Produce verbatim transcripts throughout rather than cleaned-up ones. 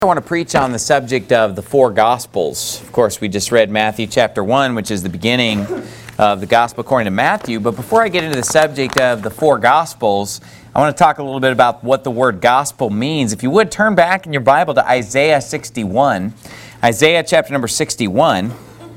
I want to preach on the subject of the four Gospels. Of course, we just read Matthew chapter one, which is the beginning of the Gospel according to Matthew. But before I get into the subject of the four Gospels, I want to talk a little bit about what the word gospel means. If you would, turn back in your Bible to Isaiah sixty-one. Isaiah chapter number sixty-one.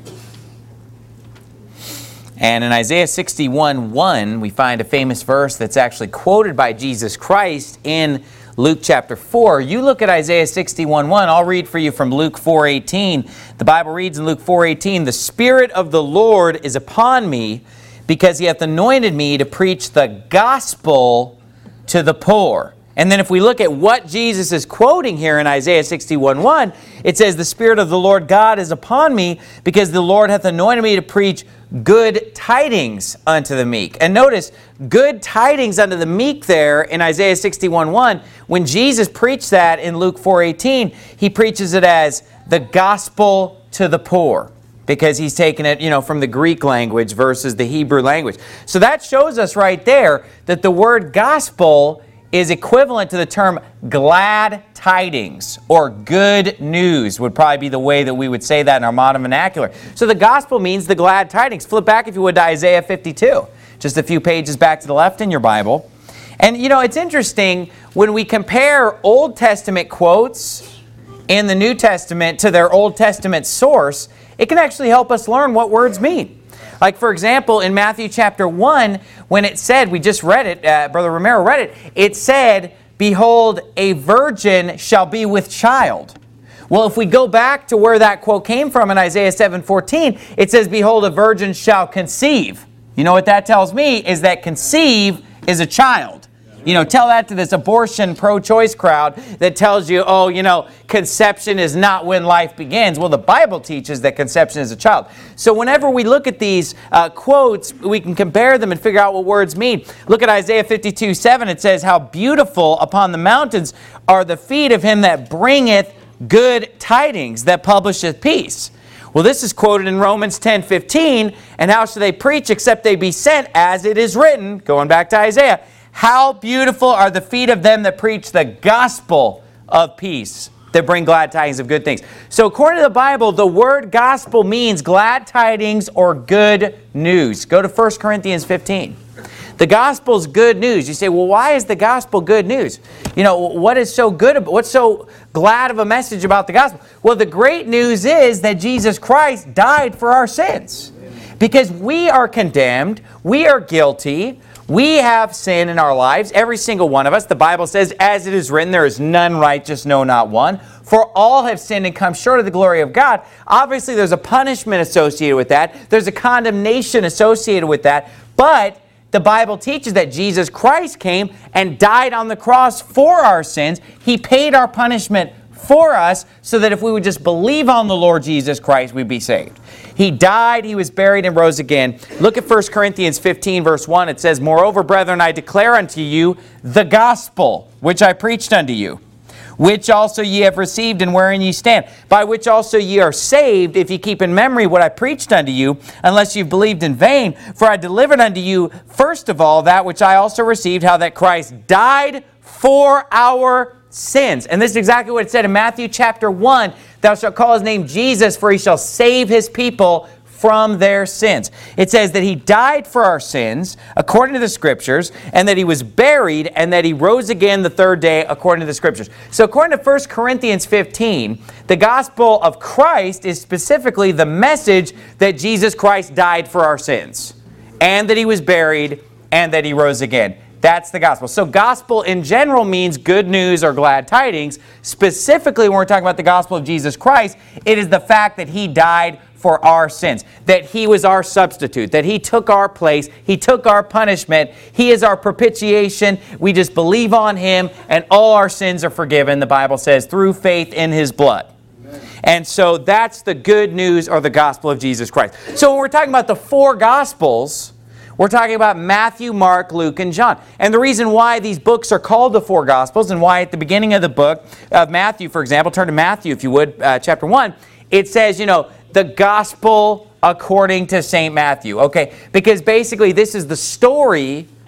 And in Isaiah sixty-one one, we find a famous verse that's actually quoted by Jesus Christ in Luke chapter four. You look at Isaiah sixty-one one. I'll read for you from Luke four eighteen. The Bible reads in Luke four eighteen, "The Spirit of the Lord is upon me, because He hath anointed me to preach the gospel to the poor." And then if we look at what Jesus is quoting here in Isaiah sixty-one one, it says, "The Spirit of the Lord God is upon me, because the Lord hath anointed me to preach good tidings unto the meek." And notice, good tidings unto the meek there in Isaiah sixty-one one. When Jesus preached that in Luke four eighteen, He preaches it as the gospel to the poor, because He's taken it, you know, from the Greek language versus the Hebrew language. So that shows us right there that the word gospel is equivalent to the term glad tidings, or good news would probably be the way that we would say that in our modern vernacular. So the gospel means the glad tidings. Flip back, if you would, to Isaiah fifty-two. Just a few pages back to the left in your Bible. And you know, it's interesting when we compare Old Testament quotes in the New Testament to their Old Testament source, it can actually help us learn what words mean. Like, for example, in Matthew chapter one, when it said, we just read it, uh, Brother Romero read it, it said, "Behold, a virgin shall be with child." Well, if we go back to where that quote came from in Isaiah seven fourteen, it says, "Behold, a virgin shall conceive." You know what that tells me is that conceive is a child. You know, tell that to this abortion pro-choice crowd that tells you, oh, you know, conception is not when life begins. Well, the Bible teaches that conception is a child. So whenever we look at these uh, quotes, we can compare them and figure out what words mean. Look at Isaiah fifty-two seven. It says, "How beautiful upon the mountains are the feet of him that bringeth good tidings, that publisheth peace." Well, this is quoted in Romans ten fifteen. "And how shall they preach except they be sent, as it is written," going back to Isaiah, "How beautiful are the feet of them that preach the gospel of peace, that bring glad tidings of good things." So according to the Bible, the word gospel means glad tidings or good news. Go to First Corinthians fifteen. The gospel is good news. You say, well, why is the gospel good news? You know, what is so good about, what's so glad of a message about the gospel? Well, the great news is that Jesus Christ died for our sins. Because we are condemned, we are guilty, we have sin in our lives, every single one of us. The Bible says, "As it is written, there is none righteous, no, not one. For all have sinned and come short of the glory of God." Obviously, there's a punishment associated with that. There's a condemnation associated with that. But the Bible teaches that Jesus Christ came and died on the cross for our sins. He paid our punishment for us, so that if we would just believe on the Lord Jesus Christ, we'd be saved. He died, He was buried, and rose again. Look at First Corinthians fifteen, verse one. It says, "Moreover, brethren, I declare unto you the gospel, which I preached unto you, which also ye have received, and wherein ye stand, by which also ye are saved, if ye keep in memory what I preached unto you, unless you've believed in vain. For I delivered unto you, first of all, that which I also received, how that Christ died for our sins." And this is exactly what it said in Matthew chapter one. "Thou shalt call His name Jesus, for He shall save His people from their sins." It says that He died for our sins, according to the Scriptures, and that He was buried, and that He rose again the third day, according to the Scriptures. So according to First Corinthians fifteen, the gospel of Christ is specifically the message that Jesus Christ died for our sins, and that He was buried, and that He rose again. That's the gospel. So gospel in general means good news or glad tidings. Specifically, when we're talking about the gospel of Jesus Christ, it is the fact that He died for our sins, that He was our substitute, that He took our place, He took our punishment, He is our propitiation. We just believe on Him, and all our sins are forgiven, the Bible says, through faith in His blood. Amen. And so that's the good news or the gospel of Jesus Christ. So when we're talking about the four gospels, we're talking about Matthew, Mark, Luke, and John. And the reason why these books are called the four Gospels, and why at the beginning of the book of Matthew, for example, turn to Matthew if you would, uh, chapter one, it says, you know, the Gospel according to Saint Matthew. Okay, because basically this is the story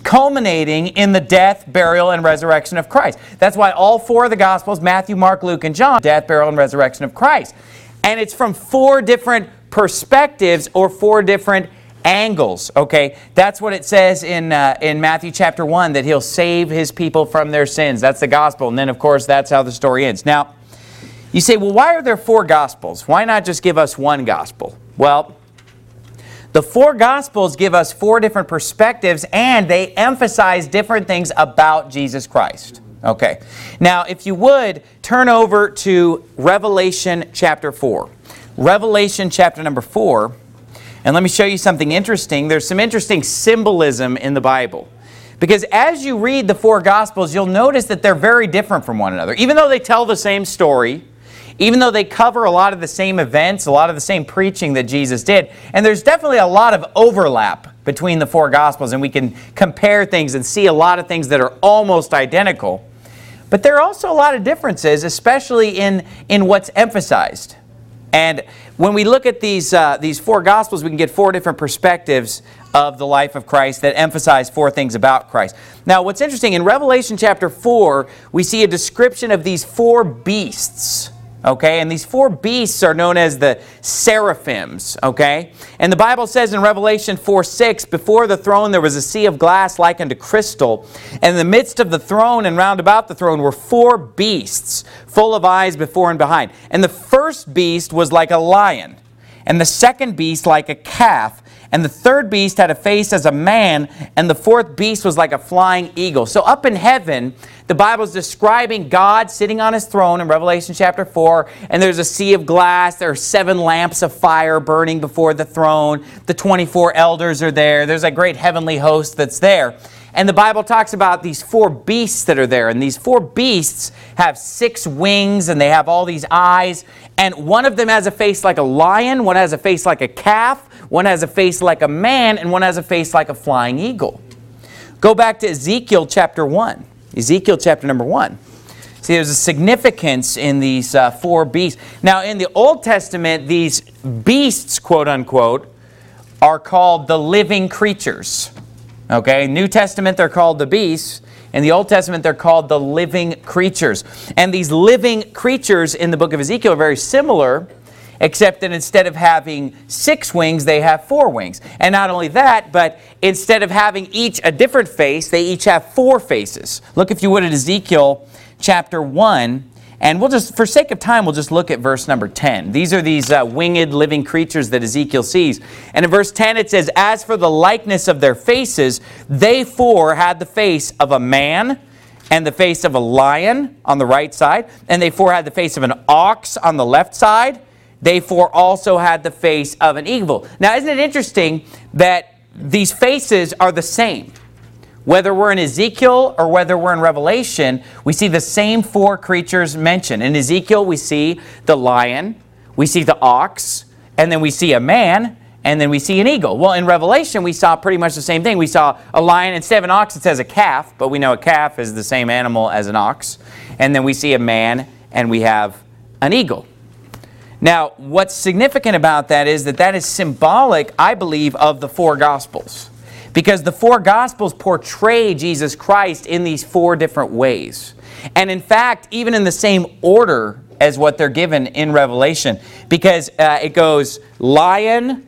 culminating in the death, burial, and resurrection of Christ. That's why all four of the Gospels, Matthew, Mark, Luke, and John, death, burial, and resurrection of Christ. And it's from four different perspectives or four different angles, okay? That's what it says in uh, in Matthew chapter one, that he'll save his people from their sins. That's the gospel. And then, of course, that's how the story ends. Now, you say, well, why are there four gospels? Why not just give us one gospel? Well, the four gospels give us four different perspectives, and they emphasize different things about Jesus Christ. Okay. Now, if you would, turn over to Revelation chapter four. Revelation chapter number four. And let me show you something interesting. There's some interesting symbolism in the Bible. Because as you read the four Gospels, you'll notice that they're very different from one another. Even though they tell the same story, even though they cover a lot of the same events, a lot of the same preaching that Jesus did, and there's definitely a lot of overlap between the four Gospels, and we can compare things and see a lot of things that are almost identical. But there are also a lot of differences, especially in, in what's emphasized. And when we look at these, uh, these four Gospels, we can get four different perspectives of the life of Christ that emphasize four things about Christ. Now, what's interesting, in Revelation chapter four, we see a description of these four beasts. Okay, and these four beasts are known as the seraphims, okay? And the Bible says in Revelation four six, before the throne there was a sea of glass like unto crystal, and in the midst of the throne and round about the throne were four beasts, full of eyes before and behind. And the first beast was like a lion, and the second beast like a calf, and the third beast had a face as a man, and the fourth beast was like a flying eagle. So up in heaven, the Bible is describing God sitting on His throne in Revelation chapter four, and there's a sea of glass. There are seven lamps of fire burning before the throne. The twenty-four elders are there. There's a great heavenly host that's there. And the Bible talks about these four beasts that are there. And these four beasts have six wings, and they have all these eyes. And one of them has a face like a lion, one has a face like a calf, one has a face like a man, and one has a face like a flying eagle. Go back to Ezekiel chapter one. Ezekiel chapter number one. See, there's a significance in these uh, four beasts. Now, in the Old Testament, these beasts, quote unquote, are called the living creatures. Okay, New Testament, they're called the beasts. In the Old Testament, they're called the living creatures. And these living creatures in the book of Ezekiel are very similar, except that instead of having six wings, they have four wings. And not only that, but instead of having each a different face, they each have four faces. Look, if you would, at Ezekiel chapter one. And we'll just, for sake of time, we'll just look at verse number ten. These are these uh, winged living creatures that Ezekiel sees. And in verse ten it says, as for the likeness of their faces, they four had the face of a man, and the face of a lion on the right side. And they four had the face of an ox on the left side. They four also had the face of an eagle. Now, isn't it interesting that these faces are the same? Whether we're in Ezekiel or whether we're in Revelation, we see the same four creatures mentioned. In Ezekiel, we see the lion, we see the ox, and then we see a man, and then we see an eagle. Well, in Revelation, we saw pretty much the same thing. We saw a lion. Instead of an ox, it says a calf, but we know a calf is the same animal as an ox. And then we see a man, and we have an eagle. Now, what's significant about that is that that is symbolic, I believe, of the four Gospels. Because the four Gospels portray Jesus Christ in these four different ways. And in fact, even in the same order as what they're given in Revelation. Because uh, it goes lion,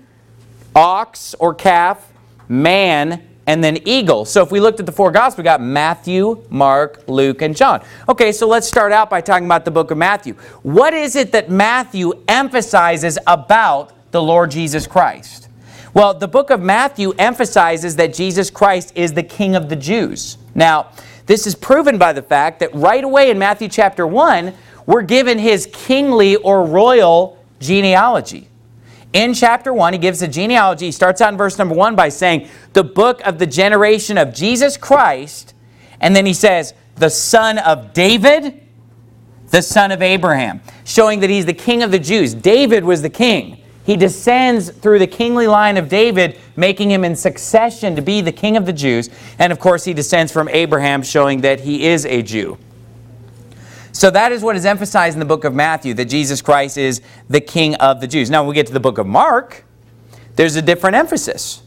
ox or calf, man, and then eagle. So if we looked at the four Gospels, we got Matthew, Mark, Luke, and John. Okay, so let's start out by talking about the book of Matthew. What is it that Matthew emphasizes about the Lord Jesus Christ? Well, the book of Matthew emphasizes that Jesus Christ is the King of the Jews. Now, this is proven by the fact that right away in Matthew chapter one, we're given His kingly or royal genealogy. In chapter one, He gives the genealogy. He starts out in verse number one by saying, the book of the generation of Jesus Christ. And then He says, the son of David, the son of Abraham. Showing that He's the King of the Jews. David was the king. He descends through the kingly line of David, making him in succession to be the King of the Jews. And of course, He descends from Abraham, showing that he is a Jew. So that is what is emphasized in the book of Matthew, that Jesus Christ is the King of the Jews. Now, when we get to the book of Mark, there's a different emphasis.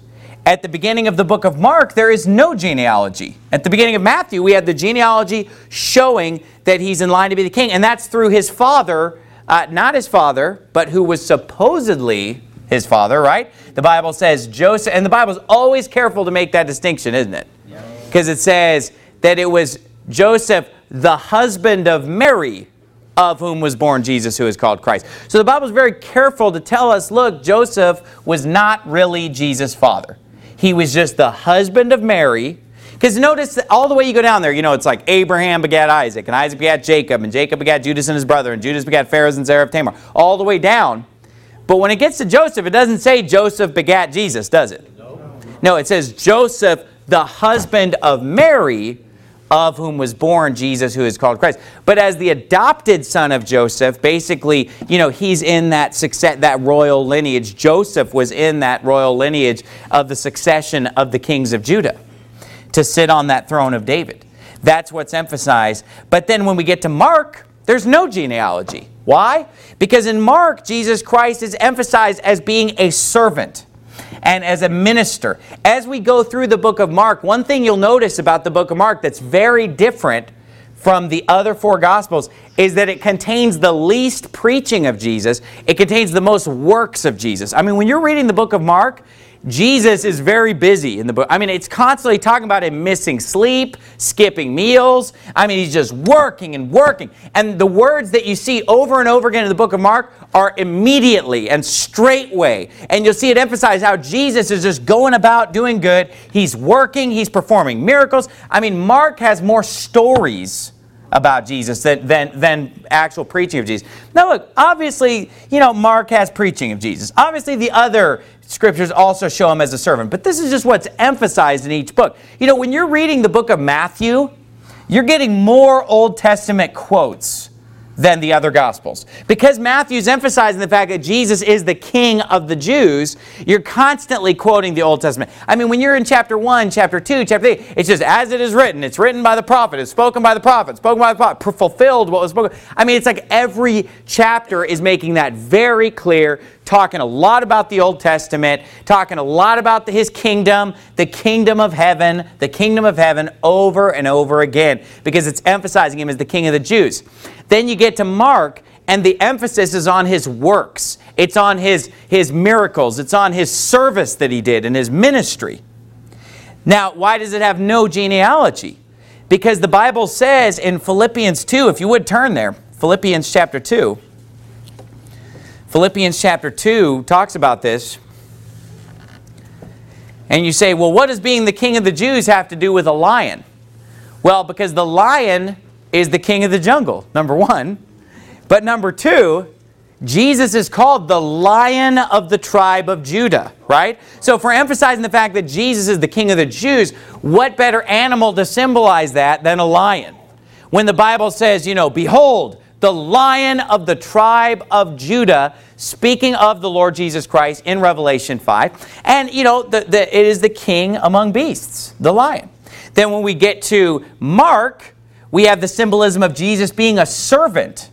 At the beginning of the book of Mark, there is no genealogy. At the beginning of Matthew, we had the genealogy showing that he's in line to be the king. And that's through his father, uh, not his father, but who was supposedly his father, right? The Bible says Joseph, and the Bible's always careful to make that distinction, isn't it? Because it says that it was Joseph, the husband of Mary, of whom was born Jesus, who is called Christ. So the Bible's very careful to tell us, look, Joseph was not really Jesus' father. He was just the husband of Mary. Because notice that all the way you go down there, you know, it's like Abraham begat Isaac, and Isaac begat Jacob, and Jacob begat Judas and his brother, and Judas begat Phares and Zerah of Tamar, all the way down. But when it gets to Joseph, it doesn't say Joseph begat Jesus, does it? No. No, it says Joseph, the husband of Mary, of whom was born Jesus, who is called Christ. But as the adopted son of Joseph, basically, you know, he's in that success, that royal lineage. Joseph was in that royal lineage of the succession of the kings of Judah to sit on that throne of David. That's what's emphasized. But then when we get to Mark, there's no genealogy. Why? Because in Mark, Jesus Christ is emphasized as being a servant and as a minister. As we go through the book of Mark, one thing you'll notice about the book of Mark that's very different from the other four Gospels is that it contains the least preaching of Jesus. It contains the most works of Jesus. I mean, when you're reading the book of Mark, Jesus is very busy in the book. I mean, it's constantly talking about him missing sleep, skipping meals. I mean, he's just working and working. And the words that you see over and over again in the book of Mark are immediately and straightway. And you'll see it emphasize how Jesus is just going about doing good. He's working. He's performing miracles. I mean, Mark has more stories about Jesus than, than, than actual preaching of Jesus. Now look, obviously, you know, Mark has preaching of Jesus. Obviously, the other scriptures also show him as a servant. But this is just what's emphasized in each book. You know, when you're reading the book of Matthew, you're getting more Old Testament quotes than the other Gospels. Because Matthew's emphasizing the fact that Jesus is the King of the Jews, you're constantly quoting the Old Testament. I mean, when you're in chapter one, chapter two, chapter three, it's just as it is written. It's written by the prophet. It's spoken by the prophet. Spoken by the prophet. Fulfilled what was spoken. I mean, it's like every chapter is making that very clear, talking a lot about the Old Testament, talking a lot about the, His kingdom, the kingdom of heaven, the kingdom of heaven over and over again, because it's emphasizing Him as the King of the Jews. Then you get to Mark, and the emphasis is on His works. It's on His, his miracles. It's on His service that He did in His ministry. Now, why does it have no genealogy? Because the Bible says in Philippians two, if you would turn there, Philippians chapter two. Philippians chapter two talks about this. And you say, well, what does being the King of the Jews have to do with a lion? Well, because the lion is the king of the jungle, number one. But number two, Jesus is called the Lion of the tribe of Judah, right? So if we're emphasizing the fact that Jesus is the King of the Jews, what better animal to symbolize that than a lion? When the Bible says, you know, behold, the Lion of the tribe of Judah, speaking of the Lord Jesus Christ in Revelation five. And, you know, the, the, it is the king among beasts, the lion. Then when we get to Mark, we have the symbolism of Jesus being a servant.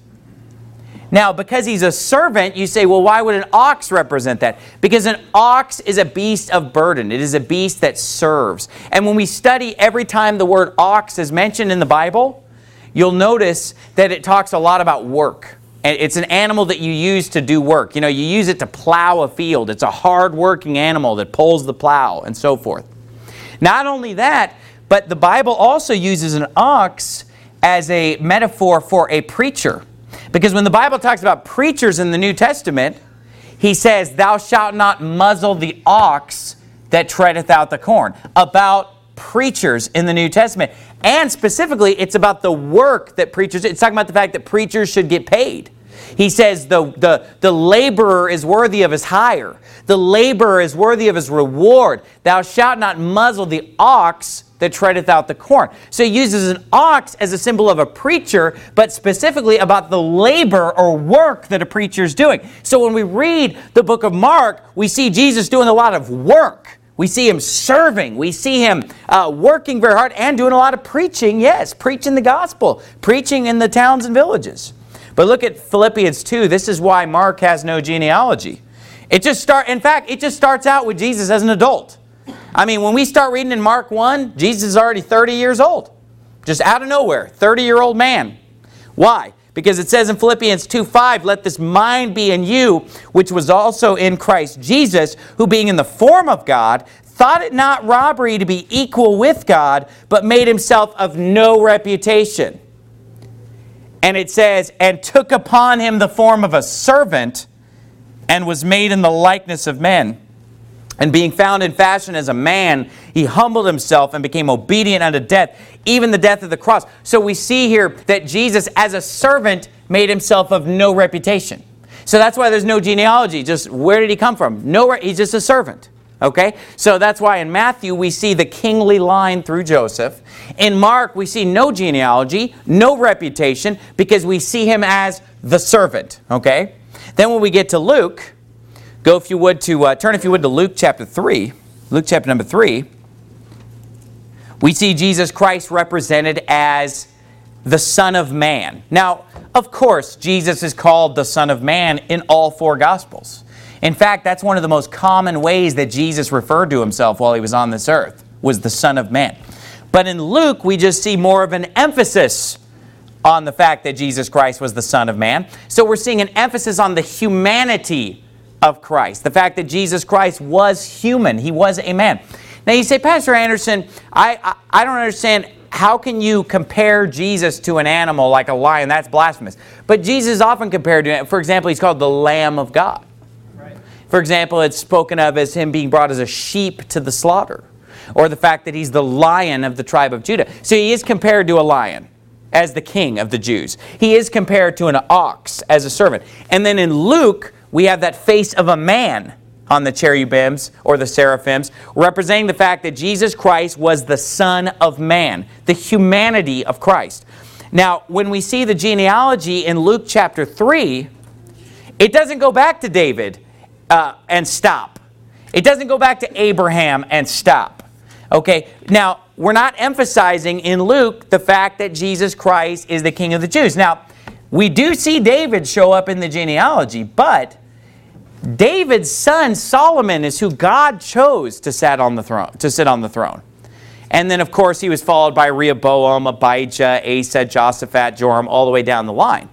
Now, because He's a servant, you say, well, why would an ox represent that? Because an ox is a beast of burden. It is a beast that serves. And when we study every time the word ox is mentioned in the Bible, you'll notice that it talks a lot about work. And it's an animal that you use to do work. You know, you use it to plow a field. It's a hard-working animal that pulls the plow and so forth. Not only that, but the Bible also uses an ox as a metaphor for a preacher. Because when the Bible talks about preachers in the New Testament, He says, thou shalt not muzzle the ox that treadeth out the corn. About preachers in the New Testament. And specifically, it's about the work that preachers, it's talking about the fact that preachers should get paid. He says the, the, the laborer is worthy of his hire. The laborer is worthy of his reward. Thou shalt not muzzle the ox that treadeth out the corn. So he uses an ox as a symbol of a preacher, but specifically about the labor or work that a preacher is doing. So when we read the book of Mark, we see Jesus doing a lot of work. We see Him serving. We see Him uh, working very hard and doing a lot of preaching. Yes, preaching the gospel, preaching in the towns and villages. But look at Philippians two. This is why Mark has no genealogy. It just start. In fact, it just starts out with Jesus as an adult. I mean, when we start reading in Mark one, Jesus is already thirty years old. Just out of nowhere, thirty-year-old man. Why? Because it says in Philippians two five, let this mind be in you, which was also in Christ Jesus, who being in the form of God, thought it not robbery to be equal with God, but made himself of no reputation. And it says, and took upon him the form of a servant, and was made in the likeness of men. And being found in fashion as a man, he humbled himself and became obedient unto death, even the death of the cross. So we see here that Jesus, as a servant, made himself of no reputation. So that's why there's no genealogy. Just where did he come from? No, he's just a servant. Okay? So that's why in Matthew we see the kingly line through Joseph. In Mark we see no genealogy, no reputation, because we see him as the servant. Okay? Then when we get to Luke, go if you would to, uh, turn if you would to Luke chapter three. Luke chapter number three. We see Jesus Christ represented as the Son of Man. Now, of course, Jesus is called the Son of Man in all four Gospels. In fact, that's one of the most common ways that Jesus referred to himself while he was on this earth, was the Son of Man. But in Luke, we just see more of an emphasis on the fact that Jesus Christ was the Son of Man. So we're seeing an emphasis on the humanity of Christ, the fact that Jesus Christ was human. He was a man. Now you say, Pastor Anderson, I, I, I don't understand, how can you compare Jesus to an animal like a lion? That's blasphemous. But Jesus is often compared to, for example, he's called the Lamb of God. Right. For example, it's spoken of as him being brought as a sheep to the slaughter, or the fact that he's the Lion of the tribe of Judah. So he is compared to a lion as the king of the Jews. He is compared to an ox as a servant. And then in Luke, we have that face of a man on the cherubims or the seraphims, representing the fact that Jesus Christ was the Son of Man, the humanity of Christ. Now, when we see the genealogy in Luke chapter three, it doesn't go back to David uh, and stop. It doesn't go back to Abraham and stop. Okay, now, we're not emphasizing in Luke the fact that Jesus Christ is the King of the Jews. Now, we do see David show up in the genealogy, but David's son Solomon is who God chose to sit on the throne. To sit on the throne. And then, of course, he was followed by Rehoboam, Abijah, Asa, Jehoshaphat, Joram, all the way down the line.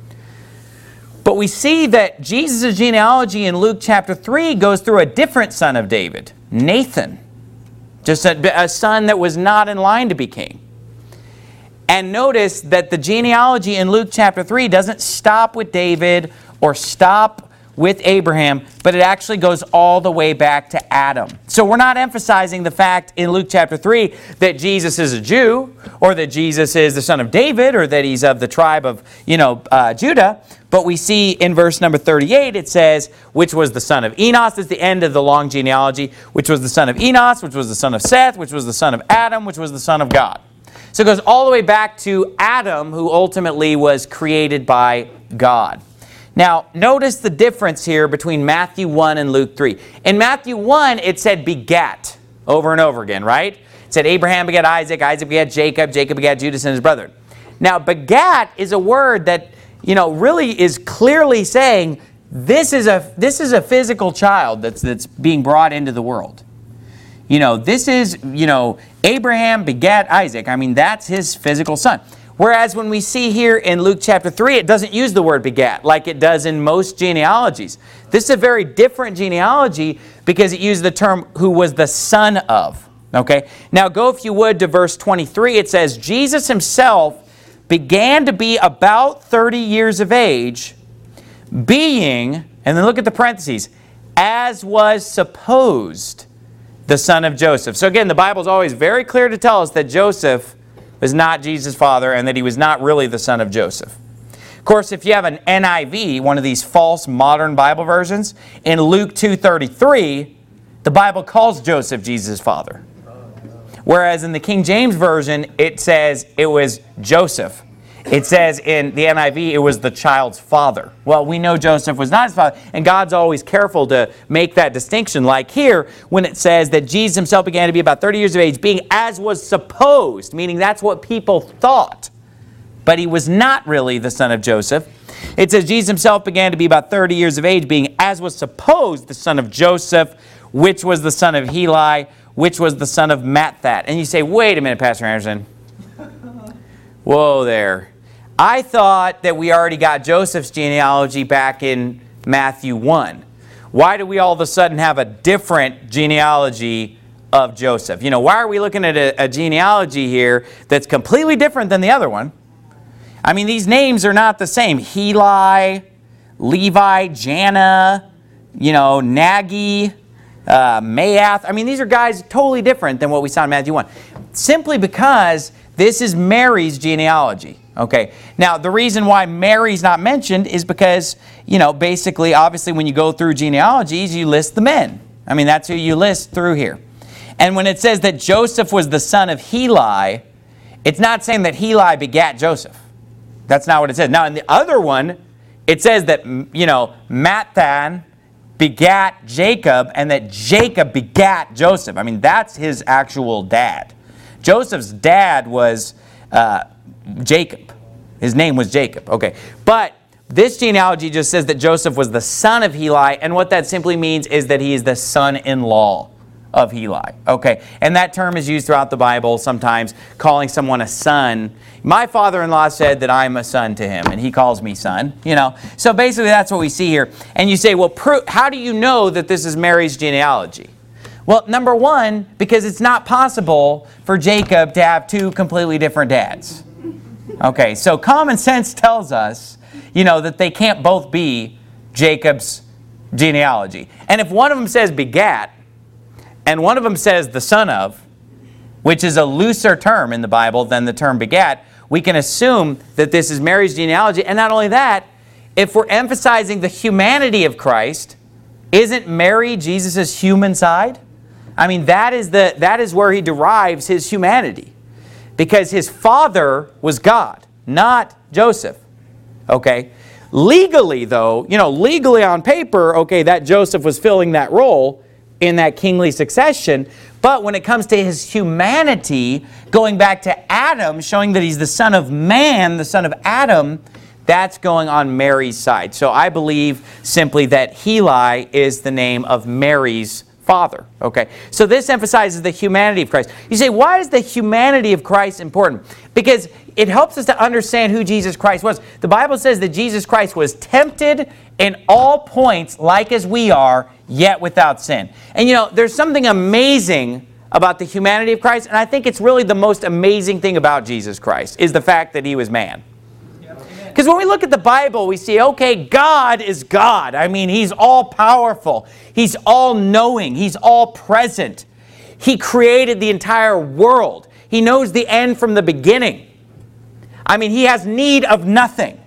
But we see that Jesus' genealogy in Luke chapter three goes through a different son of David, Nathan. Just a, a son that was not in line to be king. And notice that the genealogy in Luke chapter three doesn't stop with David or stop with Abraham, but it actually goes all the way back to Adam. So we're not emphasizing the fact in Luke chapter three that Jesus is a Jew, or that Jesus is the son of David, or that he's of the tribe of, you know, uh, Judah. But we see in verse number thirty-eight, it says, which was the son of Enos. It's the end of the long genealogy. Which was the son of Enos, which was the son of Seth, which was the son of Adam, which was the son of God. So it goes all the way back to Adam, who ultimately was created by God. Now, notice the difference here between Matthew one and Luke three. In Matthew one, it said begat over and over again, right? It said Abraham begat Isaac, Isaac begat Jacob, Jacob begat Judas and his brethren. Now, begat is a word that, you know, really is clearly saying this is a, this is a physical child that's, that's being brought into the world. You know, this is, you know, Abraham begat Isaac. I mean, that's his physical son. Whereas when we see here in Luke chapter three, it doesn't use the word begat like it does in most genealogies. This is a very different genealogy because it used the term who was the son of. Okay? Now go, if you would, to verse twenty-three. It says, Jesus himself began to be about thirty years of age, being, and then look at the parentheses, as was supposed the son of Joseph. So again, the Bible is always very clear to tell us that Joseph was not Jesus' father and that he was not really the son of Joseph. Of course, if you have an N I V, one of these false modern Bible versions, in Luke two thirty-three, the Bible calls Joseph Jesus' father. Whereas in the King James Version, it says it was Joseph. It says in the N I V, it was the child's father. Well, we know Joseph was not his father, and God's always careful to make that distinction. Like here, when it says that Jesus himself began to be about thirty years of age, being as was supposed, meaning that's what people thought, but he was not really the son of Joseph. It says Jesus himself began to be about thirty years of age, being as was supposed the son of Joseph, which was the son of Heli, which was the son of Matthat. And you say, wait a minute, Pastor Anderson. Whoa there. I thought that we already got Joseph's genealogy back in Matthew one. Why do we all of a sudden have a different genealogy of Joseph? You know, why are we looking at a, a genealogy here that's completely different than the other one? I mean, these names are not the same. Heli, Levi, Janna, you know, Nagi, uh, Maath. I mean, these are guys totally different than what we saw in Matthew one. Simply because this is Mary's genealogy. Okay, now the reason why Mary's not mentioned is because, you know, basically, obviously, when you go through genealogies, you list the men. I mean, that's who you list through here. And when it says that Joseph was the son of Heli, it's not saying that Heli begat Joseph. That's not what it says. Now, in the other one, it says that, you know, Matthan begat Jacob and that Jacob begat Joseph. I mean, that's his actual dad. Joseph's dad was uh, Jacob. His name was Jacob. Okay. But this genealogy just says that Joseph was the son of Heli, and what that simply means is that he is the son-in-law of Heli. Okay. And that term is used throughout the Bible, sometimes calling someone a son. My father-in-law said that I'm a son to him, and he calls me son, you know. So basically that's what we see here. And you say, well, pro- how do you know that this is Mary's genealogy? Well, number one, because it's not possible for Jacob to have two completely different dads. Okay, so common sense tells us, you know, that they can't both be Jacob's genealogy. And if one of them says begat, and one of them says the son of, which is a looser term in the Bible than the term begat, we can assume that this is Mary's genealogy. And not only that, if we're emphasizing the humanity of Christ, isn't Mary Jesus' human side? I mean, that is, the, that is where he derives his humanity. Because his father was God, not Joseph. Okay? Legally, though, you know, legally on paper, okay, that Joseph was filling that role in that kingly succession. But when it comes to his humanity, going back to Adam, showing that he's the son of man, the son of Adam, that's going on Mary's side. So I believe simply that Heli is the name of Mary's father. Okay, so this emphasizes the humanity of Christ. You say, why is the humanity of Christ important? Because it helps us to understand who Jesus Christ was. The Bible says that Jesus Christ was tempted in all points like as we are, yet without sin. And you know, there's something amazing about the humanity of Christ, and I think it's really the most amazing thing about Jesus Christ is the fact that he was man. Because when we look at the Bible, we see, okay, God is God. I mean, he's all-powerful. He's all-knowing. He's all-present. He created the entire world. He knows the end from the beginning. I mean, he has need of nothing.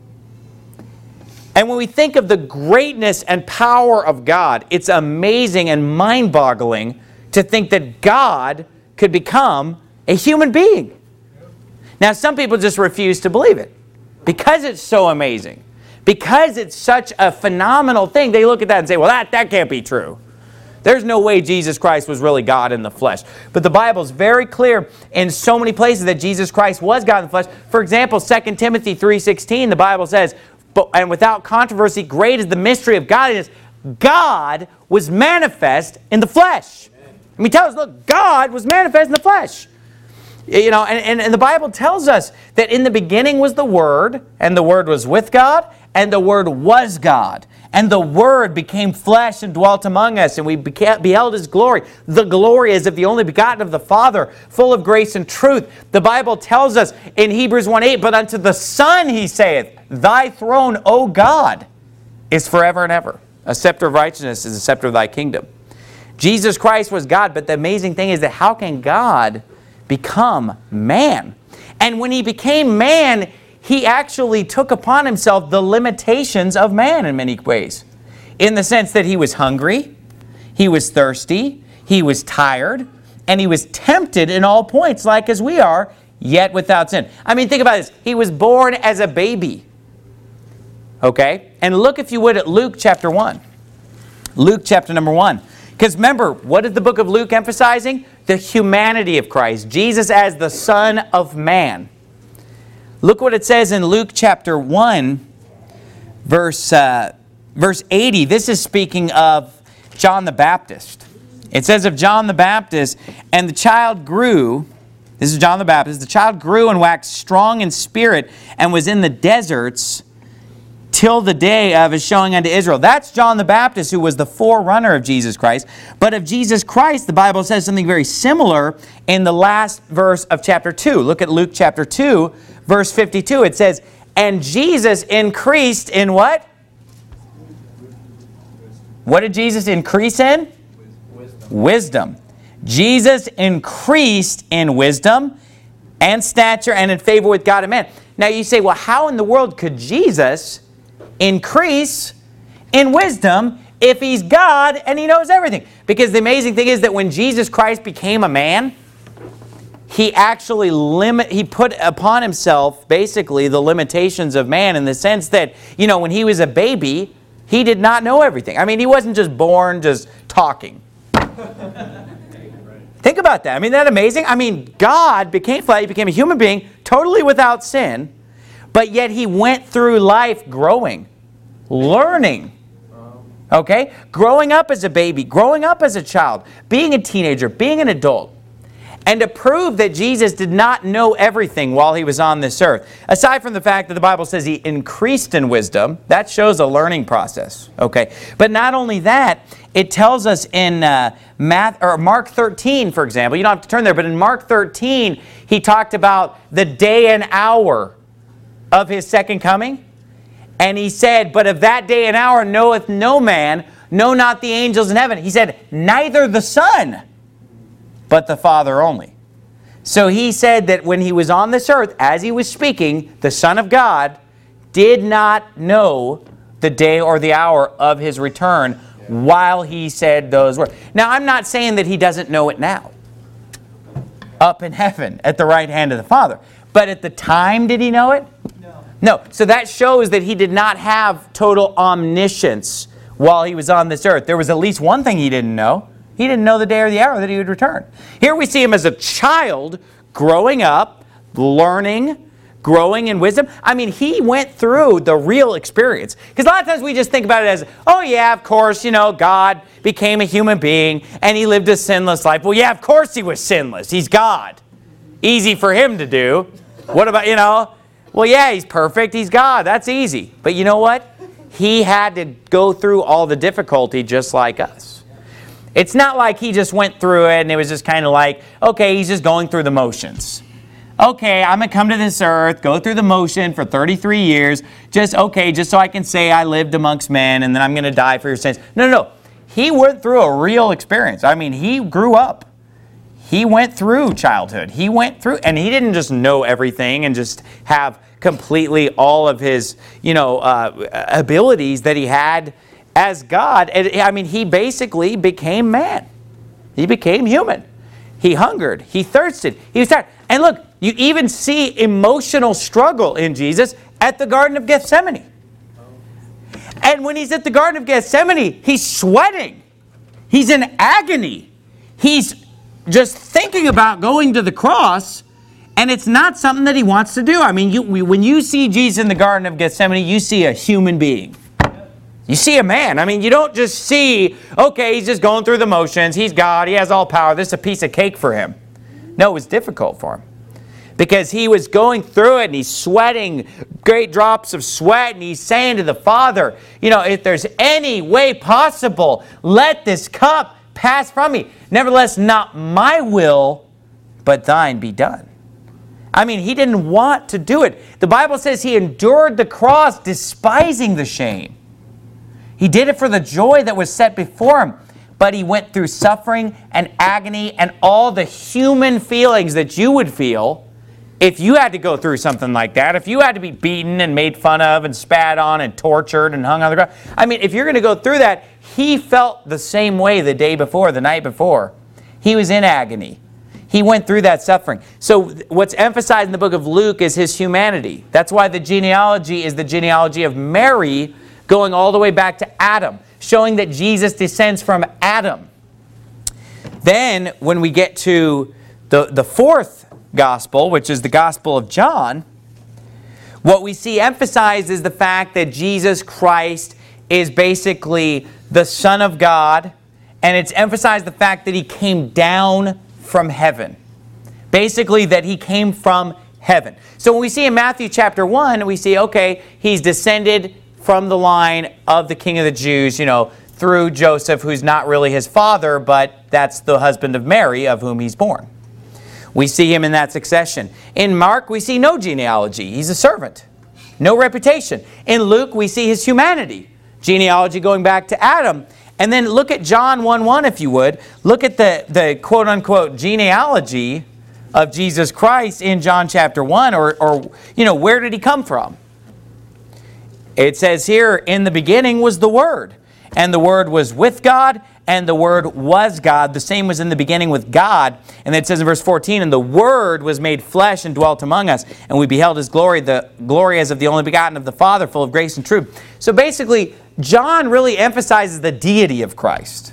And when we think of the greatness and power of God, it's amazing and mind-boggling to think that God could become a human being. Now, some people just refuse to believe it. Because it's so amazing, because it's such a phenomenal thing, they look at that and say, well, that, that can't be true. There's no way Jesus Christ was really God in the flesh. But the Bible is very clear in so many places that Jesus Christ was God in the flesh. For example, Second Timothy three sixteen, the Bible says, but, and without controversy, great is the mystery of godliness. God was manifest in the flesh. I mean, tell us, look, God was manifest in the flesh. You know, and, and, and the Bible tells us that in the beginning was the Word, and the Word was with God, and the Word was God. And the Word became flesh and dwelt among us, and we beca- beheld His glory. The glory as of the only begotten of the Father, full of grace and truth. The Bible tells us in Hebrews one eight, but unto the Son He saith, Thy throne, O God, is forever and ever. A scepter of righteousness is a scepter of Thy kingdom. Jesus Christ was God, but the amazing thing is that how can God become man? And when he became man, he actually took upon himself the limitations of man in many ways. In the sense that he was hungry, he was thirsty, he was tired, and he was tempted in all points like as we are, yet without sin. I mean, think about this. He was born as a baby. Okay? And look, if you would, at Luke chapter one. Luke chapter number one. Because remember, what is the book of Luke emphasizing? The humanity of Christ. Jesus as the Son of Man. Look what it says in Luke chapter one, verse, uh, verse eighty. This is speaking of John the Baptist. It says of John the Baptist, and the child grew, this is John the Baptist, the child grew and waxed strong in spirit and was in the deserts till the day of his showing unto Israel. That's John the Baptist, who was the forerunner of Jesus Christ. But of Jesus Christ, the Bible says something very similar in the last verse of chapter two. Look at Luke chapter two, verse fifty-two. It says, and Jesus increased in what? What did Jesus increase in? Wisdom. Wisdom. Jesus increased in wisdom and stature and in favor with God and man. Now you say, well, how in the world could Jesus increase in wisdom if he's God and he knows everything? Because the amazing thing is that when Jesus Christ became a man, he actually limit he put upon himself basically the limitations of man, in the sense that, you know, when he was a baby, he did not know everything. I mean, he wasn't just born just talking. Think about that. I mean, isn't that amazing? I mean, God became flesh, he became a human being, totally without sin, but yet he went through life growing, learning, okay? Growing up as a baby, growing up as a child, being a teenager, being an adult. And to prove that Jesus did not know everything while he was on this earth, aside from the fact that the Bible says he increased in wisdom, that shows a learning process, okay? But not only that, it tells us in uh, Math, or Mark thirteen, for example, you don't have to turn there, but in Mark thirteen, he talked about the day and hour of his second coming. And he said, but of that day and hour knoweth no man, no, not the angels in heaven. He said, neither the Son, but the Father only. So he said that when he was on this earth, as he was speaking, the Son of God did not know the day or the hour of his return while he said those words. Now, I'm not saying that he doesn't know it now, up in heaven at the right hand of the Father. But at the time, did he know it? No. No. So that shows that he did not have total omniscience while he was on this earth. There was at least one thing he didn't know. He didn't know the day or the hour that he would return. Here we see him as a child growing up, learning, growing in wisdom. I mean, he went through the real experience. Because a lot of times we just think about it as, oh yeah, of course, you know, God became a human being and he lived a sinless life. Well, yeah, of course he was sinless. He's God. Easy for him to do. What about, you know, well, yeah, he's perfect. He's God. That's easy. But you know what? He had to go through all the difficulty just like us. It's not like he just went through it and it was just kind of like, okay, he's just going through the motions. Okay, I'm going to come to this earth, go through the motion for thirty-three years, just, okay, just so I can say I lived amongst men and then I'm going to die for your sins. No, no, no. He went through a real experience. I mean, he grew up. He went through childhood. He went through, and he didn't just know everything and just have completely all of his, you know, uh, abilities that he had as God. I mean, he basically became man. He became human. He hungered. He thirsted. He was tired. And look, you even see emotional struggle in Jesus at the Garden of Gethsemane. And when he's at the Garden of Gethsemane, he's sweating. He's in agony. He's just thinking about going to the cross, and it's not something that he wants to do. I mean, you, when you see Jesus in the Garden of Gethsemane, you see a human being. You see a man. I mean, you don't just see, okay, he's just going through the motions. He's God. He has all power. This is a piece of cake for him. No, it was difficult for him. Because he was going through it and he's sweating great drops of sweat and he's saying to the Father, you know, if there's any way possible, let this cup pass from me. Nevertheless, not my will, but thine be done. I mean, he didn't want to do it. The Bible says he endured the cross, despising the shame. He did it for the joy that was set before him. But he went through suffering and agony and all the human feelings that you would feel if you had to go through something like that. If you had to be beaten and made fun of and spat on and tortured and hung on the ground. I mean, if you're going to go through that, he felt the same way the day before, the night before. He was in agony. He went through that suffering. So what's emphasized in the book of Luke is his humanity. That's why the genealogy is the genealogy of Mary, going all the way back to Adam, showing that Jesus descends from Adam. Then, when we get to the, the fourth gospel, which is the Gospel of John, what we see emphasized is the fact that Jesus Christ is basically the Son of God and it's emphasized the fact that he came down from heaven. Basically, that he came from heaven. So when we see in Matthew chapter one, we see, okay, he's descended from the line of the King of the Jews, you know, through Joseph, who's not really his father, but that's the husband of Mary, of whom he's born. We see him in that succession. In Mark, we see no genealogy. He's a servant. No reputation. In Luke, we see his humanity. Genealogy going back to Adam. And then look at John one one, if you would. Look at the, the quote-unquote genealogy of Jesus Christ in John chapter one, or, or, you know, where did he come from? It says here, in the beginning was the Word, and the Word was with God, and the Word was God. The same was in the beginning with God. And then it says in verse fourteen, and the Word was made flesh and dwelt among us, and we beheld His glory, the glory as of the only begotten of the Father, full of grace and truth. So basically, John really emphasizes the deity of Christ.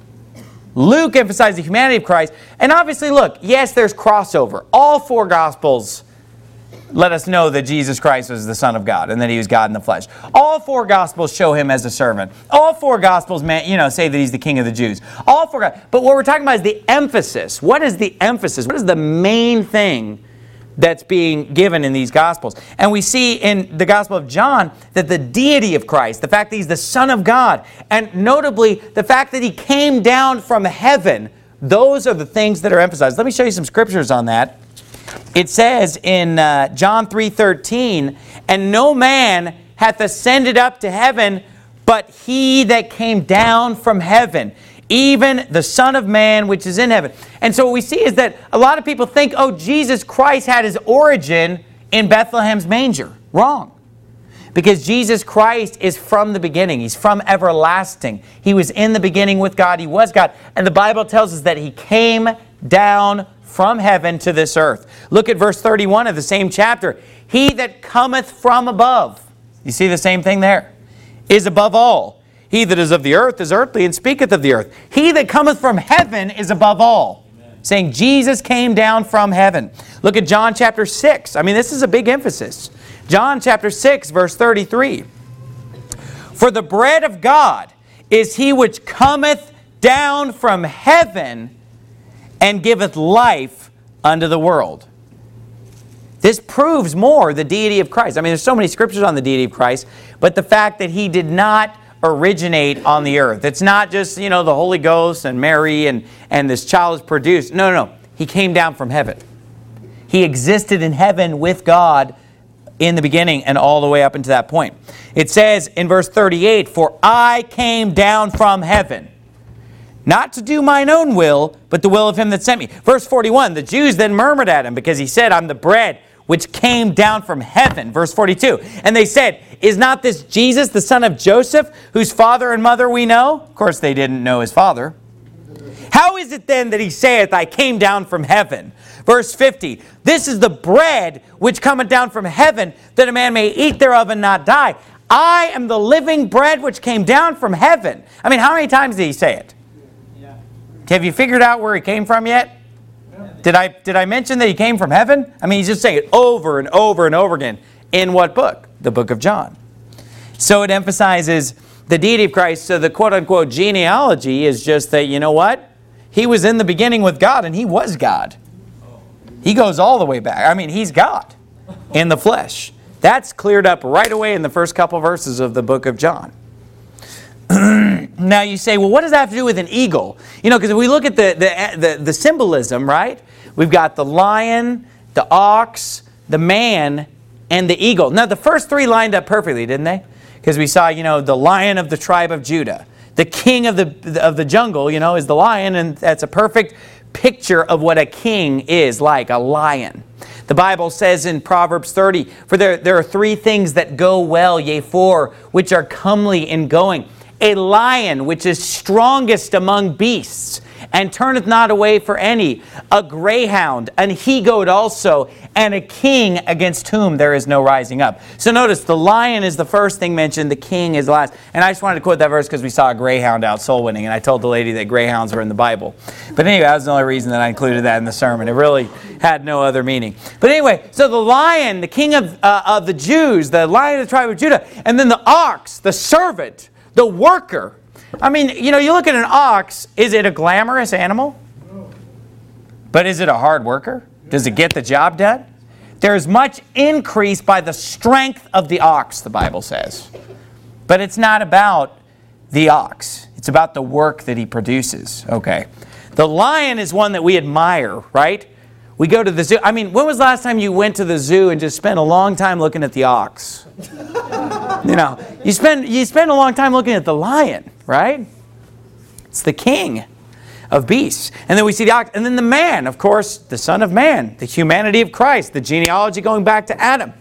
Luke emphasizes the humanity of Christ. And obviously, look, yes, there's crossover. All four Gospels let us know that Jesus Christ was the Son of God and that He was God in the flesh. All four Gospels show Him as a servant. All four Gospels, you know, say that He's the King of the Jews. All four. But what we're talking about is the emphasis. What is the emphasis? What is the main thing that's being given in these Gospels? And we see in the Gospel of John that the deity of Christ, the fact that He's the Son of God, and notably the fact that He came down from heaven, those are the things that are emphasized. Let me show you some scriptures on that. It says in uh, John three thirteen, and no man hath ascended up to heaven, but He that came down from heaven, even the Son of Man which is in heaven. And so what we see is that a lot of people think, oh, Jesus Christ had His origin in Bethlehem's manger. Wrong. Because Jesus Christ is from the beginning. He's from everlasting. He was in the beginning with God. He was God. And the Bible tells us that He came down from heaven to this earth. Look at verse thirty-one of the same chapter. He that cometh from above. You see the same thing there. Is above all. He that is of the earth is earthly and speaketh of the earth. He that cometh from heaven is above all. Amen. Saying Jesus came down from heaven. Look at John chapter six. I mean, this is a big emphasis. John chapter six, verse thirty-three. For the bread of God is He which cometh down from heaven and giveth life unto the world. This proves more the deity of Christ. I mean, there's so many scriptures on the deity of Christ, but the fact that He did not originate on the earth. It's not just, you know, the Holy Ghost and Mary and, and this child is produced. No, no, no. He came down from heaven. He existed in heaven with God in the beginning and all the way up into that point. It says in verse thirty-eight, for I came down from heaven, not to do mine own will, but the will of Him that sent me. Verse forty-one, the Jews then murmured at Him because He said, I'm the bread which came down from heaven. Verse forty-two, and they said, is not this Jesus, the son of Joseph, whose father and mother we know? Of course, they didn't know His father. How is it then that He saith, I came down from heaven? Verse fifty, this is the bread which cometh down from heaven, that a man may eat thereof and not die. I am the living bread which came down from heaven. I mean, how many times did He say it? Have you figured out where He came from yet? Did I, did I mention that He came from heaven? I mean, He's just saying it over and over and over again. In what book? The book of John. So it emphasizes the deity of Christ. So the quote-unquote genealogy is just that, you know what? He was in the beginning with God, and He was God. He goes all the way back. I mean, He's God in the flesh. That's cleared up right away in the first couple verses of the book of John. Now you say, well, what does that have to do with an eagle? You know, because if we look at the, the, the, the symbolism, right? We've got the lion, the ox, the man, and the eagle. Now, the first three lined up perfectly, didn't they? Because we saw, you know, the lion of the tribe of Judah. The king of the, of the jungle, you know, is the lion, and that's a perfect picture of what a king is like, a lion. The Bible says in Proverbs thirty, for there, there are three things that go well, yea, four, which are comely in going. A lion which is strongest among beasts, and turneth not away for any. A greyhound, an he-goat also, and a king against whom there is no rising up. So notice, the lion is the first thing mentioned, the king is last. And I just wanted to quote that verse because we saw a greyhound out soul winning, and I told the lady that greyhounds were in the Bible. But anyway, that was the only reason that I included that in the sermon. It really had no other meaning. But anyway, so the lion, the king of, uh, of the Jews, the lion of the tribe of Judah, and then the ox, the servant, the worker. I mean, you know, you look at an ox, is it a glamorous animal? But is it a hard worker? Does it get the job done? There's much increase by the strength of the ox, the Bible says. But it's not about the ox. It's about the work that he produces. Okay. The lion is one that we admire, right? We go to the zoo. I mean, when was the last time you went to the zoo and just spent a long time looking at the ox? You know, you spend, you spend a long time looking at the lion, right? It's the king of beasts. And then we see the ox. And then the man, of course, the Son of Man, the humanity of Christ, the genealogy going back to Adam.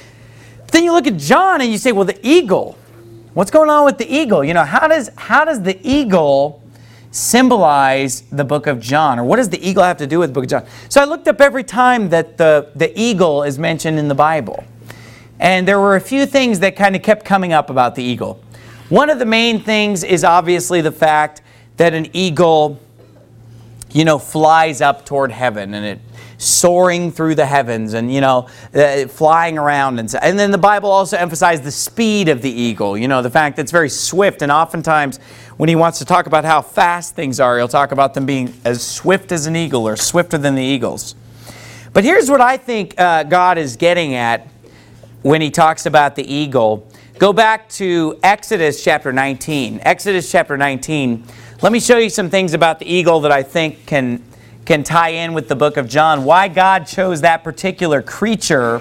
But then you look at John and you say, well, the eagle. What's going on with the eagle? You know, how does, how does the eagle symbolize the book of John? Or what does the eagle have to do with the book of John? So I looked up every time that the, the eagle is mentioned in the Bible. And there were a few things that kind of kept coming up about the eagle. One of the main things is obviously the fact that an eagle, you know, flies up toward heaven, and it soaring through the heavens, and, you know, uh, flying around. And, so, and then the Bible also emphasized the speed of the eagle, you know, the fact that it's very swift. And oftentimes when he wants to talk about how fast things are, he'll talk about them being as swift as an eagle or swifter than the eagles. But here's what I think uh, God is getting at when he talks about the eagle. Go back to Exodus chapter nineteen. Exodus chapter nineteen. Let me show you some things about the eagle that I think can, can tie in with the book of John. Why God chose that particular creature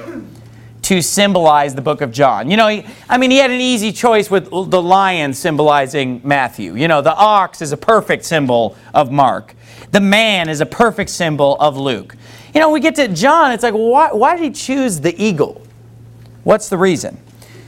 to symbolize the book of John. You know, he, I mean, he had an easy choice with the lion symbolizing Matthew. You know, the ox is a perfect symbol of Mark. The man is a perfect symbol of Luke. You know, we get to John, it's like, why, why did he choose the eagle? What's the reason?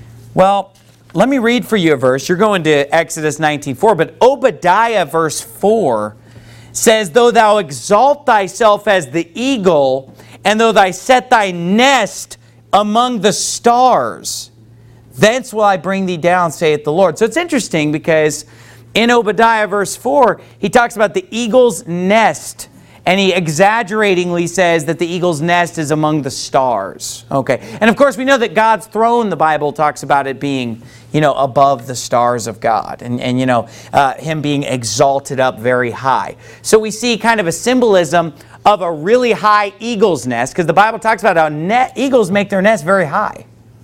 Well, let me read for you a verse. You're going to Exodus nineteen four, but Obadiah verse four says, though thou exalt thyself as the eagle, and though thou set thy nest among the stars, thence will I bring thee down, saith the Lord. So it's interesting because in Obadiah verse four, he talks about the eagle's nest. And he exaggeratingly says that the eagle's nest is among the stars. Okay. And of course, we know that God's throne, the Bible talks about it being, you know, above the stars of God. And, and you know, uh, him being exalted up very high. So we see kind of a symbolism of a really high eagle's nest. Because the Bible talks about how net, eagles make their nest very high.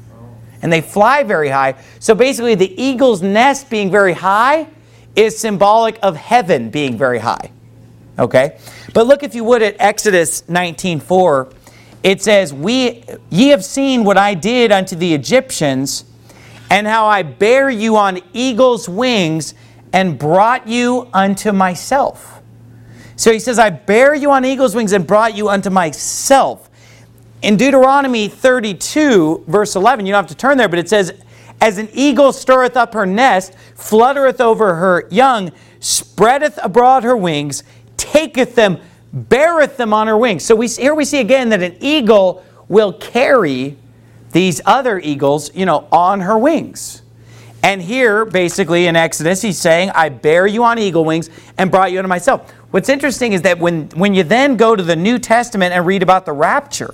And they fly very high. So basically, the eagle's nest being very high is symbolic of heaven being very high. Okay? But look, if you would, at Exodus nineteen four. It says, "We ye have seen what I did unto the Egyptians, and how I bare you on eagle's wings, and brought you unto myself." So he says, I bare you on eagle's wings, and brought you unto myself. In Deuteronomy thirty-two, verse eleven, you don't have to turn there, but it says, as an eagle stirreth up her nest, fluttereth over her young, spreadeth abroad her wings, taketh them, beareth them on her wings. So we here we see again that an eagle will carry these other eagles, you know, on her wings. And here, basically in Exodus, he's saying, I bear you on eagle wings and brought you unto myself. What's interesting is that when, when you then go to the New Testament and read about the rapture,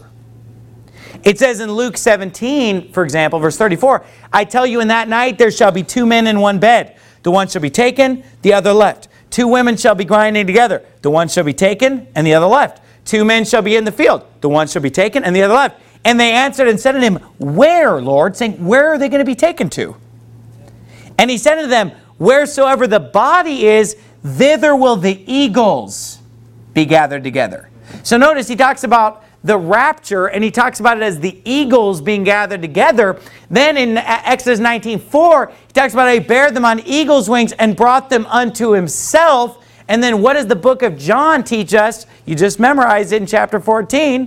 it says in Luke seventeen, for example, verse thirty-four, I tell you in that night there shall be two men in one bed. The one shall be taken, the other left. Two women shall be grinding together. The one shall be taken, and the other left. Two men shall be in the field. The one shall be taken, and the other left. And they answered and said unto him, where, Lord? Saying, where are they going to be taken to? And he said unto them, wheresoever the body is, thither will the eagles be gathered together. So notice he talks about the rapture, and he talks about it as the eagles being gathered together. Then in Exodus nineteen four, he talks about how he bare them on eagle's wings and brought them unto himself. And then what does the book of John teach us? You just memorized it in chapter fourteen.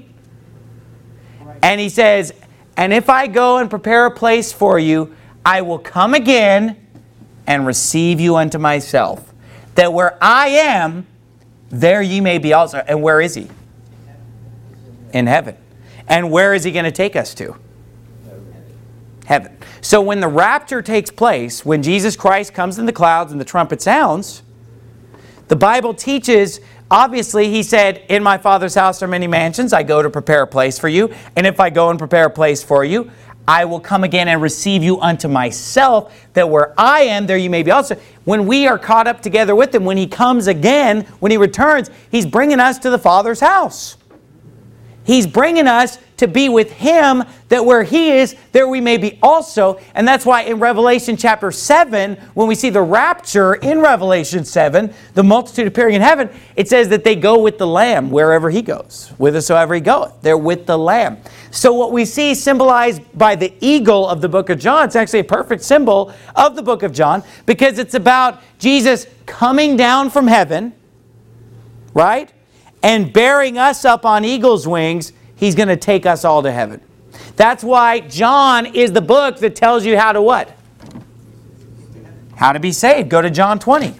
And he says, and if I go and prepare a place for you, I will come again and receive you unto myself, that where I am, there ye may be also. And where is he? In heaven. And where is he going to take us to? Heaven. So when the rapture takes place, when Jesus Christ comes in the clouds and the trumpet sounds, the Bible teaches, obviously he said, in my Father's house are many mansions, I go to prepare a place for you. And if I go and prepare a place for you, I will come again and receive you unto myself, that where I am, there you may be also. When we are caught up together with him, when he comes again, when he returns, he's bringing us to the Father's house. He's bringing us to be with him, that where he is, there we may be also. And that's why in Revelation chapter seven, when we see the rapture in Revelation seven, the multitude appearing in heaven, it says that they go with the Lamb wherever he goes, whithersoever he goeth. They're with the Lamb. So what we see symbolized by the eagle of the book of John, it's actually a perfect symbol of the book of John, because it's about Jesus coming down from heaven, right? And bearing us up on eagle's wings. He's going to take us all to heaven. That's why John is the book that tells you how to what? How to be saved. Go to John twenty.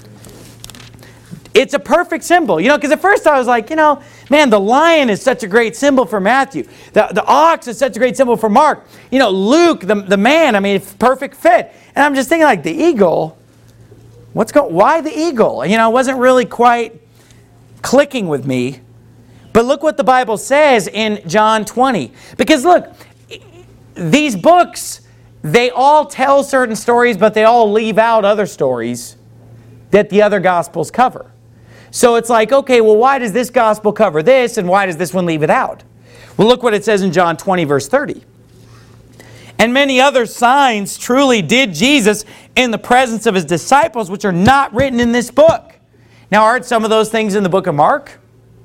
It's a perfect symbol. You know, because at first I was like, you know, man, the lion is such a great symbol for Matthew. The, the ox is such a great symbol for Mark. You know, Luke, the, the man, I mean, perfect fit. And I'm just thinking like the eagle, what's going, why the eagle? You know, it wasn't really quite clicking with me. But look what the Bible says in John twenty. Because look, these books, they all tell certain stories, but they all leave out other stories that the other Gospels cover. So it's like, okay, well, why does this Gospel cover this, and why does this one leave it out? Well, look what it says in John twenty, verse thirty. And many other signs truly did Jesus in the presence of his disciples, which are not written in this book. Now, aren't some of those things in the book of Mark?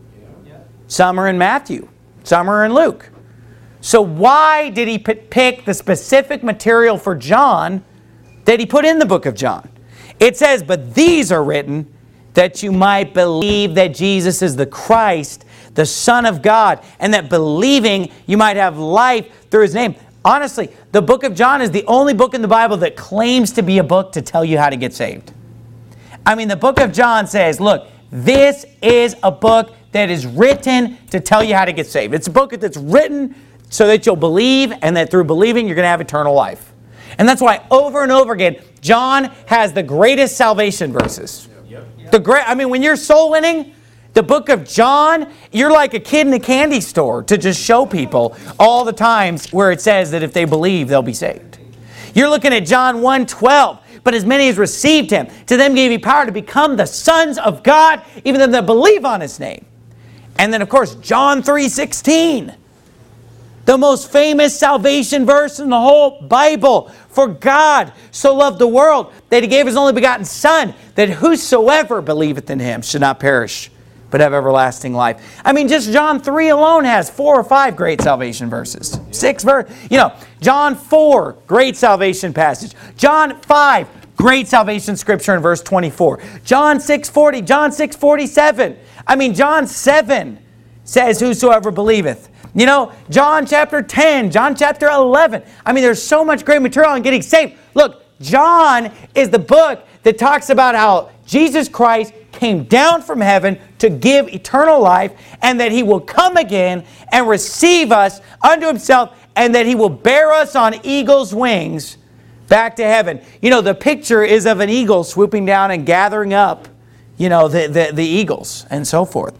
Some are in Matthew. Some are in Luke. So why did he pick the specific material for John that he put in the book of John? It says, but these are written that you might believe that Jesus is the Christ, the Son of God, and that believing you might have life through his name. Honestly, the book of John is the only book in the Bible that claims to be a book to tell you how to get saved. I mean, the book of John says, look, this is a book that is written to tell you how to get saved. It's a book that's written so that you'll believe, and that through believing you're going to have eternal life. And that's why over and over again, John has the greatest salvation verses. Yep. Yep. The great, I mean, when you're soul winning, the book of John, you're like a kid in a candy store to just show people all the times where it says that if they believe, they'll be saved. You're looking at John one twelve. But as many as received him, to them gave he power to become the sons of God, even them that believe on his name. And then, of course, John three sixteen. The most famous salvation verse in the whole Bible. For God so loved the world that he gave his only begotten Son, that whosoever believeth in him should not perish, but have everlasting life. I mean, just John three alone has four or five great salvation verses. Six verse, you know, John four, great salvation passage. John five, great salvation scripture in verse twenty-four. John six forty, John six forty-seven. I mean, John seven says, whosoever believeth. You know, John chapter ten, John chapter eleven. I mean, there's so much great material on getting saved. Look, John is the book that talks about how Jesus Christ came down from heaven to give eternal life, and that he will come again and receive us unto himself, and that he will bear us on eagle's wings back to heaven. You know, the picture is of an eagle swooping down and gathering up, you know, the, the, the eagles and so forth.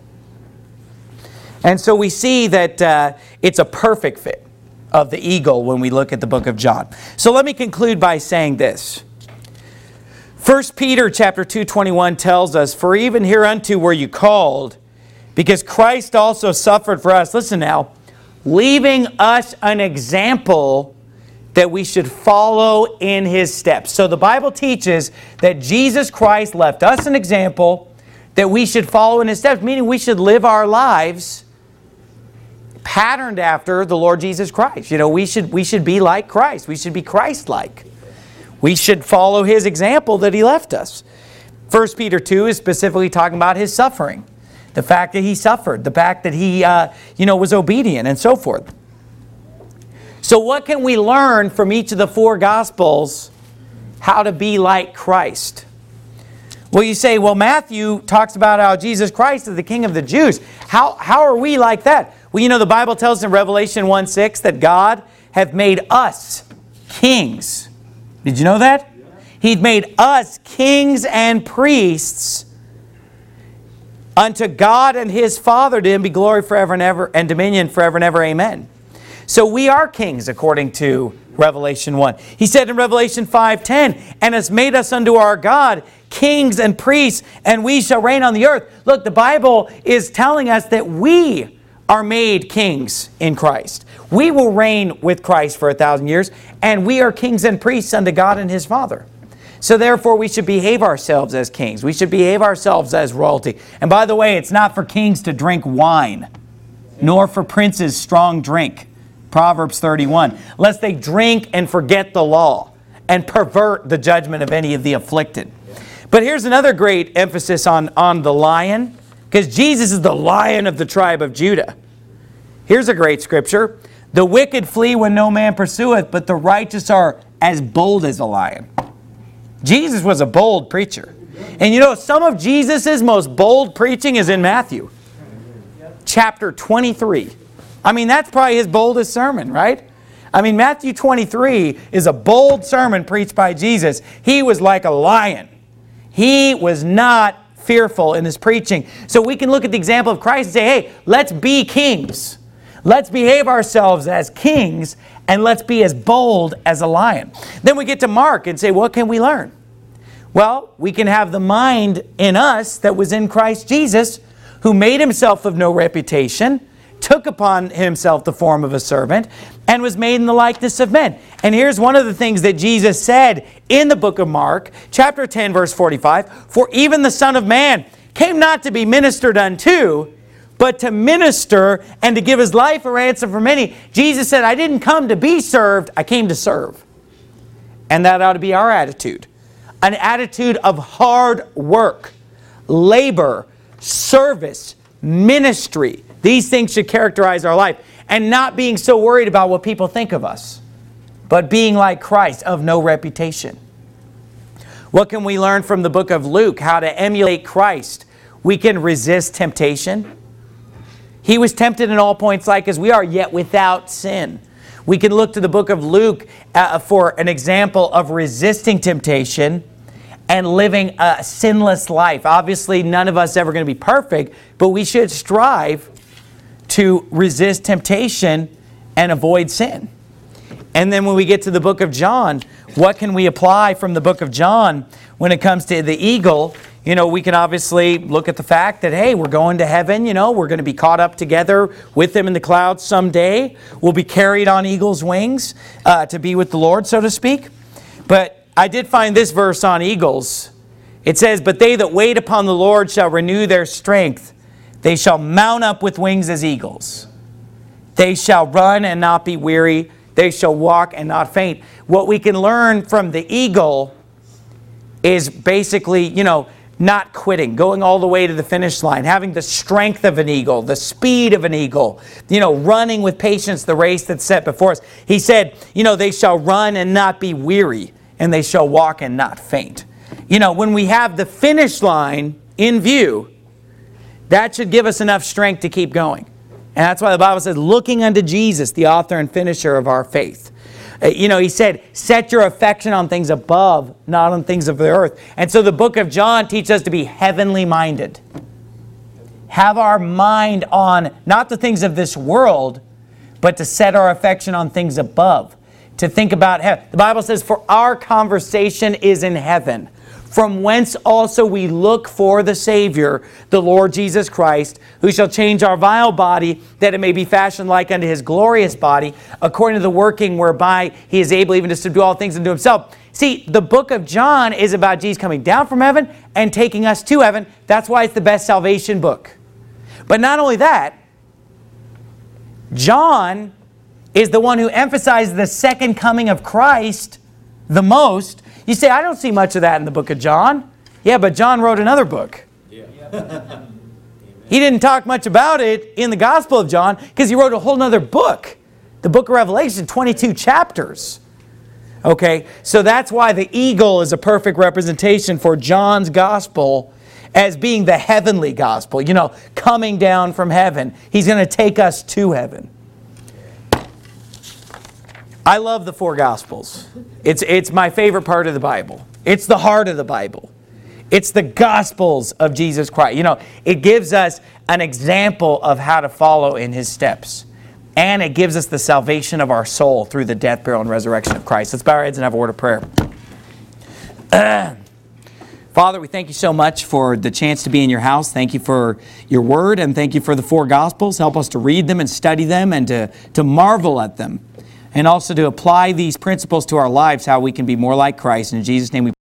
And so we see that uh, it's a perfect fit of the eagle when we look at the book of John. So let me conclude by saying this. First Peter chapter two twenty-one tells us, for even hereunto were you called, because Christ also suffered for us. Listen now, leaving us an example that we should follow in his steps. So the Bible teaches that Jesus Christ left us an example that we should follow in his steps, meaning we should live our lives patterned after the Lord Jesus Christ. You know, we should, we should be like Christ. We should be Christ-like. We should follow his example that he left us. First Peter two is specifically talking about his suffering. The fact that he suffered. The fact that he uh, you know, was obedient and so forth. So what can we learn from each of the four Gospels how to be like Christ? Well, you say, well, Matthew talks about how Jesus Christ is the King of the Jews. How, how are we like that? Well, you know, the Bible tells us in Revelation one six that God hath made us kings. Did you know that? He'd made us kings and priests unto God and his Father. To him be glory forever and ever, and dominion forever and ever. Amen. So we are kings according to Revelation one. He said in Revelation five ten, and has made us unto our God kings and priests, and we shall reign on the earth. Look, the Bible is telling us that we are made kings in Christ. We will reign with Christ for a thousand years, and we are kings and priests unto God and His Father. So therefore, we should behave ourselves as kings. We should behave ourselves as royalty. And by the way, it's not for kings to drink wine, nor for princes strong drink. Proverbs thirty-one. Lest they drink and forget the law and pervert the judgment of any of the afflicted. But here's another great emphasis on, on the lion, because Jesus is the Lion of the tribe of Judah. Here's a great scripture. The wicked flee when no man pursueth, but the righteous are as bold as a lion. Jesus was a bold preacher. And you know, some of Jesus' most bold preaching is in Matthew. Chapter twenty-three. I mean, that's probably his boldest sermon, right? I mean, Matthew twenty-three is a bold sermon preached by Jesus. He was like a lion. He was not fearful in his preaching. So we can look at the example of Christ and say, hey, let's be kings. Let's behave ourselves as kings, and let's be as bold as a lion. Then we get to Mark and say, what can we learn? Well, we can have the mind in us that was in Christ Jesus, who made himself of no reputation, took upon himself the form of a servant, and was made in the likeness of men. And here's one of the things that Jesus said in the book of Mark, chapter ten, verse forty-five, for even the Son of Man came not to be ministered unto, but to minister and to give his life a ransom for many. Jesus said, I didn't come to be served, I came to serve. And that ought to be our attitude. An attitude of hard work, labor, service, ministry. These things should characterize our life. And not being so worried about what people think of us, but being like Christ, of no reputation. What can we learn from the book of Luke? How to emulate Christ. We can resist temptation. He was tempted in all points like as we are, yet without sin. We can look to the book of Luke uh, for an example of resisting temptation and living a sinless life. Obviously, none of us ever going to be perfect, but we should strive to resist temptation and avoid sin. And then when we get to the book of John, what can we apply from the book of John when it comes to the eagle? You know, we can obviously look at the fact that, hey, we're going to heaven, you know, we're going to be caught up together with them in the clouds someday. We'll be carried on eagle's wings uh, to be with the Lord, so to speak. But I did find this verse on eagles. It says, but they that wait upon the Lord shall renew their strength. They shall mount up with wings as eagles. They shall run and not be weary. They shall walk and not faint. What we can learn from the eagle is basically, you know, not quitting, going all the way to the finish line, having the strength of an eagle, the speed of an eagle, you know, running with patience the race that's set before us. He said, you know, they shall run and not be weary, and they shall walk and not faint. You know, when we have the finish line in view, that should give us enough strength to keep going. And that's why the Bible says, looking unto Jesus, the author and finisher of our faith. Uh, you know, he said, set your affection on things above, not on things of the earth. And so the book of John teaches us to be heavenly minded. Have our mind on not the things of this world, but to set our affection on things above. To think about heaven. The Bible says, for our conversation is in heaven, from whence also we look for the Savior, the Lord Jesus Christ, who shall change our vile body, that it may be fashioned like unto his glorious body, according to the working whereby he is able even to subdue all things unto himself. See, the book of John is about Jesus coming down from heaven and taking us to heaven. That's why it's the best salvation book. But not only that, John is the one who emphasizes the second coming of Christ the most. You say, I don't see much of that in the book of John. Yeah, but John wrote another book. Yeah. He didn't talk much about it in the Gospel of John because he wrote a whole other book. The book of Revelation, twenty-two chapters. Okay, so that's why the eagle is a perfect representation for John's Gospel as being the heavenly gospel. You know, coming down from heaven. He's going to take us to heaven. I love the four Gospels. It's, it's my favorite part of the Bible. It's the heart of the Bible. It's the Gospels of Jesus Christ. You know, it gives us an example of how to follow in his steps. and it gives us the salvation of our soul through the death, burial, and resurrection of Christ. Let's bow our heads and have a word of prayer. Father, we thank you so much for the chance to be in your house. Thank you for your word, and thank you for the four Gospels. Help us to read them and study them and to, to marvel at them, and also to apply these principles to our lives, how we can be more like Christ. In Jesus' name we